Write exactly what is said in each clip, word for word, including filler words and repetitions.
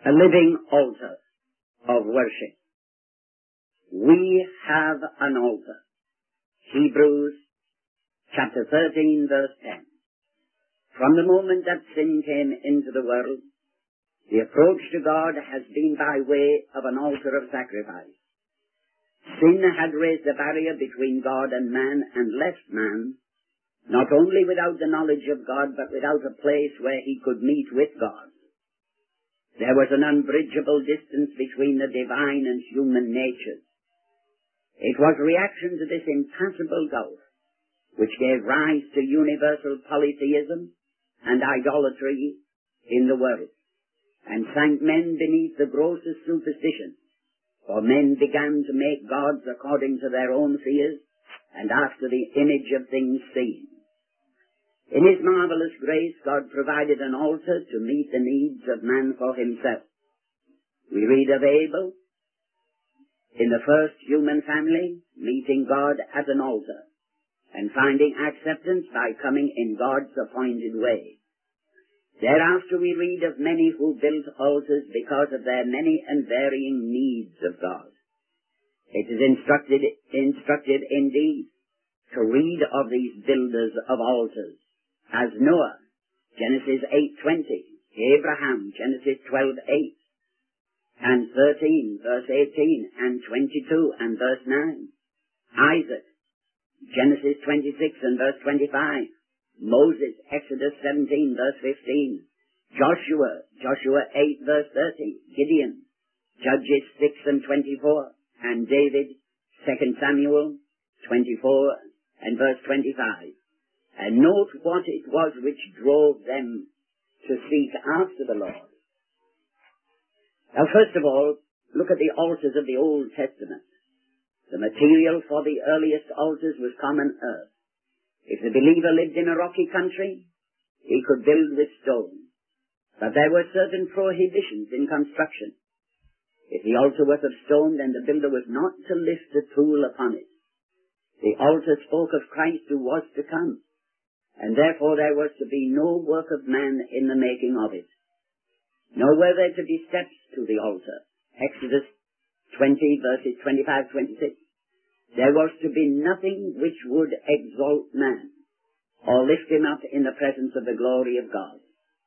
a living altar of worship. We have an altar. Hebrews chapter thirteen, verse ten. From the moment that sin came into the world, the approach to God has been by way of an altar of sacrifice. Sin had raised a barrier between God and man and left man, not only without the knowledge of God, but without a place where he could meet with God. There was an unbridgeable distance between the divine and human natures. It was reaction to this impassable gulf which gave rise to universal polytheism and idolatry in the world, and sank men beneath the grossest superstition, for men began to make gods according to their own fears and after the image of things seen. In his marvelous grace, God provided an altar to meet the needs of man for himself. We read of Abel, in the first human family, meeting God at an altar and finding acceptance by coming in God's appointed way. Thereafter we read of many who built altars because of their many and varying needs of God. It is instructed, instructive indeed to read of these builders of altars, as Noah, Genesis eight twenty, Abraham, Genesis twelve eight, and thirteen, verse eighteen, and twenty-two, and verse nine, Isaac, Genesis twenty-six and verse twenty-five, Moses, Exodus seventeen, verse fifteen, Joshua, Joshua eight, verse thirty, Gideon, Judges six and twenty-four, and David, Second Samuel twenty-four and verse twenty-five. And note what it was which drove them to seek after the Lord. Now, first of all, look at the altars of the Old Testament. The material for the earliest altars was common earth. If the believer lived in a rocky country, he could build with stone. But there were certain prohibitions in construction. If the altar was of stone, then the builder was not to lift a tool upon it. The altar spoke of Christ who was to come, and therefore there was to be no work of man in the making of it. Nor were there to be steps to the altar. Exodus twenty, verses twenty-five to twenty-six. There was to be nothing which would exalt man or lift him up in the presence of the glory of God.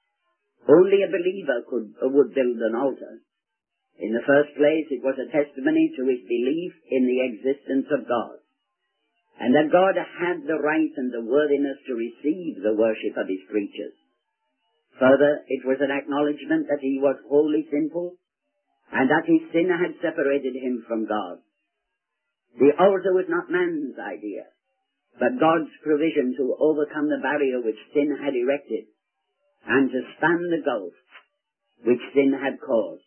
Only a believer could uh, would build an altar. In the first place, it was a testimony to his belief in the existence of God, and that God had the right and the worthiness to receive the worship of his creatures. Further, it was an acknowledgement that he was wholly sinful, and that his sin had separated him from God. The altar was not man's idea, but God's provision to overcome the barrier which sin had erected, and to span the gulf which sin had caused.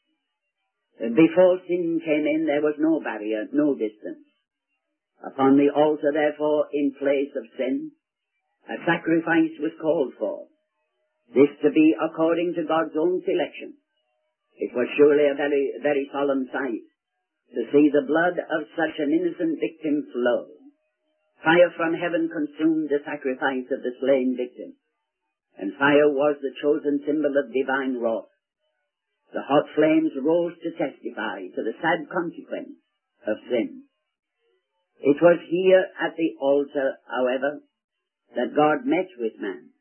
Before sin came in, there was no barrier, no distance. Upon the altar, therefore, in place of sin, a sacrifice was called for, this to be according to God's own selection. It was surely a very, very solemn sight to see the blood of such an innocent victim flow. Fire from heaven consumed the sacrifice of the slain victim, and fire was the chosen symbol of divine wrath. The hot flames rose to testify to the sad consequence of sin. It was here at the altar, however, that God met with man,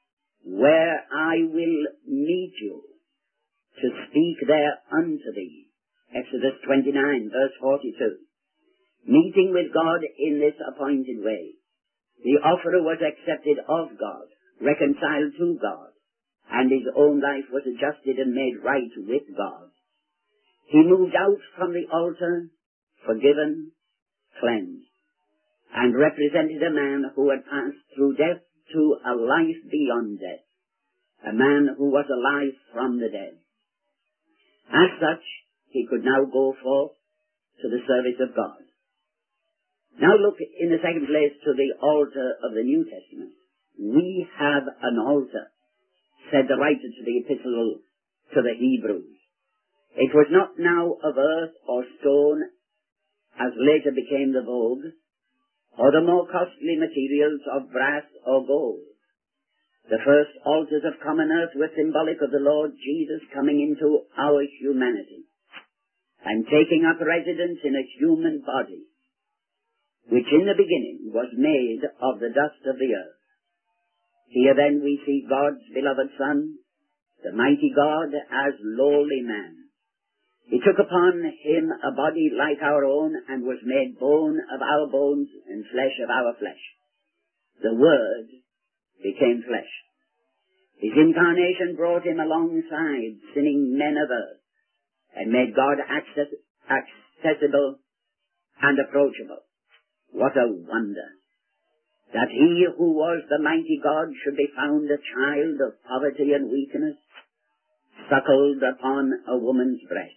where I will meet you to speak there unto thee. Exodus twenty-nine, verse forty-two. Meeting with God in this appointed way, the offerer was accepted of God, reconciled to God, and his own life was adjusted and made right with God. He moved out from the altar, forgiven, cleansed, and represented a man who had passed through death to a life beyond death, a man who was alive from the dead. As such, he could now go forth to the service of God. Now look in the second place to the altar of the New Testament. We have an altar, said the writer to the epistle to the Hebrews. It was not now of earth or stone, as later became the vogue, or the more costly materials of brass or gold. The first altars of common earth were symbolic of the Lord Jesus coming into our humanity and taking up residence in a human body, which in the beginning was made of the dust of the earth. Here then we see God's beloved Son, the mighty God, as lowly man. He took upon him a body like our own and was made bone of our bones and flesh of our flesh. The Word became flesh. His incarnation brought him alongside sinning men of earth and made God access, accessible and approachable. What a wonder that he who was the mighty God should be found a child of poverty and weakness, suckled upon a woman's breast.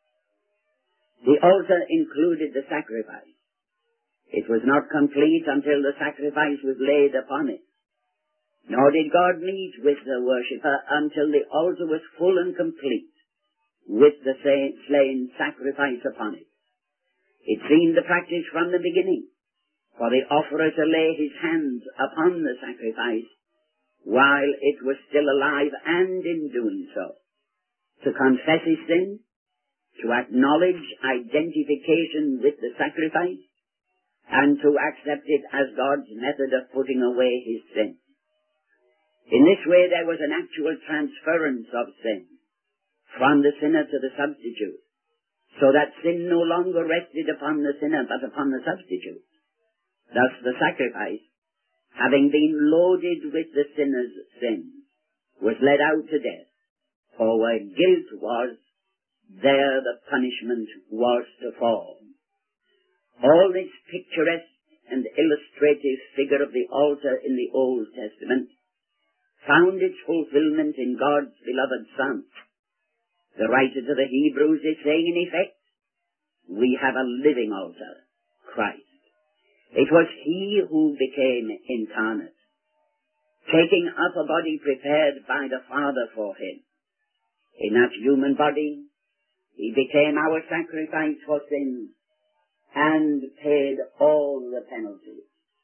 The altar included the sacrifice. It was not complete until the sacrifice was laid upon it. Nor did God meet with the worshipper until the altar was full and complete, with the slain sacrifice upon it. It seemed the practice from the beginning for the offerer to lay his hands upon the sacrifice while it was still alive, and in doing so, to confess his sin, to acknowledge identification with the sacrifice, and to accept it as God's method of putting away his sin. In this way there was an actual transference of sin from the sinner to the substitute, so that sin no longer rested upon the sinner but upon the substitute. Thus the sacrifice, having been loaded with the sinner's sin, was led out to death, for where guilt was, there the punishment was to fall. All this picturesque and illustrative figure of the altar in the Old Testament found its fulfillment in God's beloved Son. The writer to the Hebrews is saying, in effect, we have a living altar, Christ. It was he who became incarnate, taking up a body prepared by the Father for him. In that human body, he became our sacrifice for sin and paid all the penalties.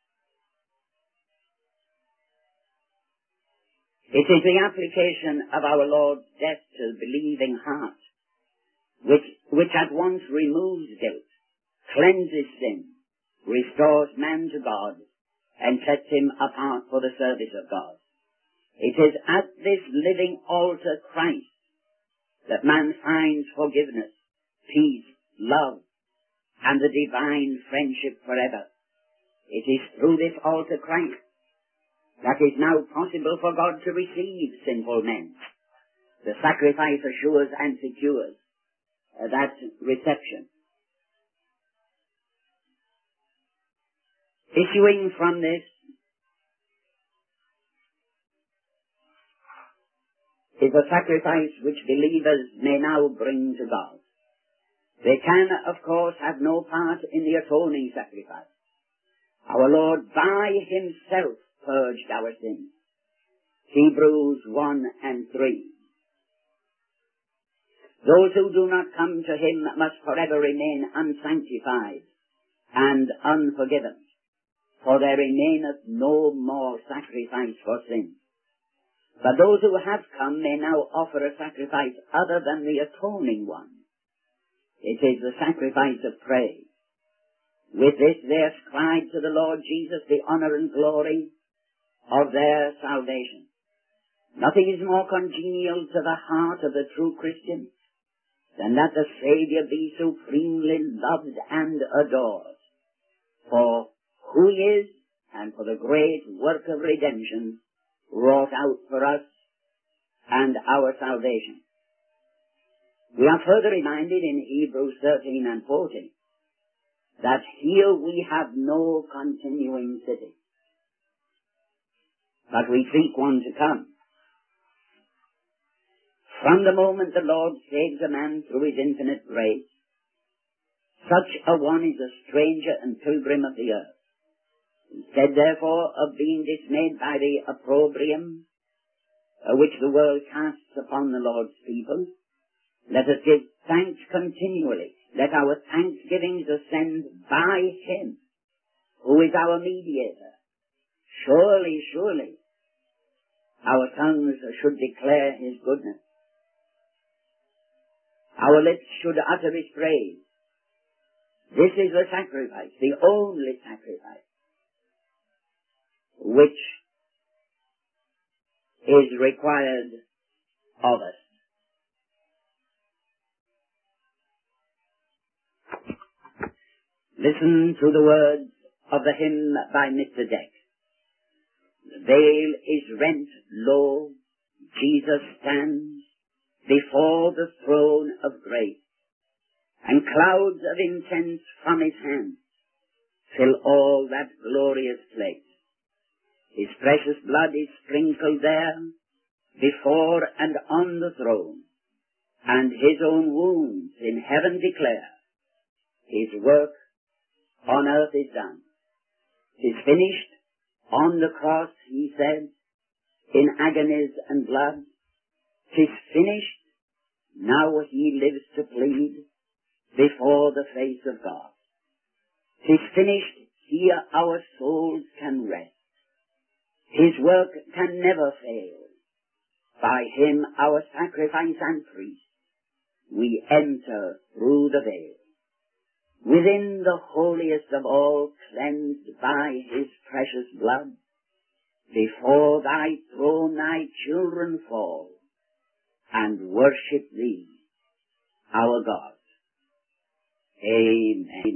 It is the application of our Lord's death to the believing heart, which, which at once removes guilt, cleanses sin, restores man to God, and sets him apart for the service of God. It is at this living altar, Christ, that man finds forgiveness, peace, love, and the divine friendship forever. It is through this altar, Christ, that is now possible for God to receive sinful men. The sacrifice assures and secures uh, that reception. Issuing from this is a sacrifice which believers may now bring to God. They can, of course, have no part in the atoning sacrifice. Our Lord by himself purged our sins. Hebrews one and three. Those who do not come to him must forever remain unsanctified and unforgiven, for there remaineth no more sacrifice for sin. But those who have come may now offer a sacrifice other than the atoning one. It is the sacrifice of praise. With this they ascribe to the Lord Jesus the honor and glory of their salvation. Nothing is more congenial to the heart of the true Christian than that the Saviour be supremely loved and adored for who he is and for the great work of redemption wrought out for us and our salvation. We are further reminded in Hebrews thirteen and fourteen that here we have no continuing city, but we seek one to come. From the moment the Lord saves a man through his infinite grace, such a one is a stranger and pilgrim of the earth. Instead, therefore, of being dismayed by the opprobrium uh, which the world casts upon the Lord's people, let us give thanks continually. Let our thanksgivings ascend by him, who is our mediator. Surely, surely, Our tongues should declare his goodness. Our lips should utter his praise. This is the sacrifice, the only sacrifice, which is required of us. Listen to the words of the hymn by Mister Deck. The veil is rent, lo, Jesus stands before the throne of grace, and clouds of incense from his hand fill all that glorious place. His precious blood is sprinkled there before and on the throne, and his own wounds in heaven declare his work on earth is done. 'Tis finished on the cross, he said, in agonies and blood. 'Tis finished, now he lives to plead before the face of God. 'Tis finished, here our souls can rest. His work can never fail. By him, our sacrifice and priest, we enter through the veil. Within the holiest of all, cleansed by his precious blood, before thy throne thy children fall, and worship thee, our God. Amen.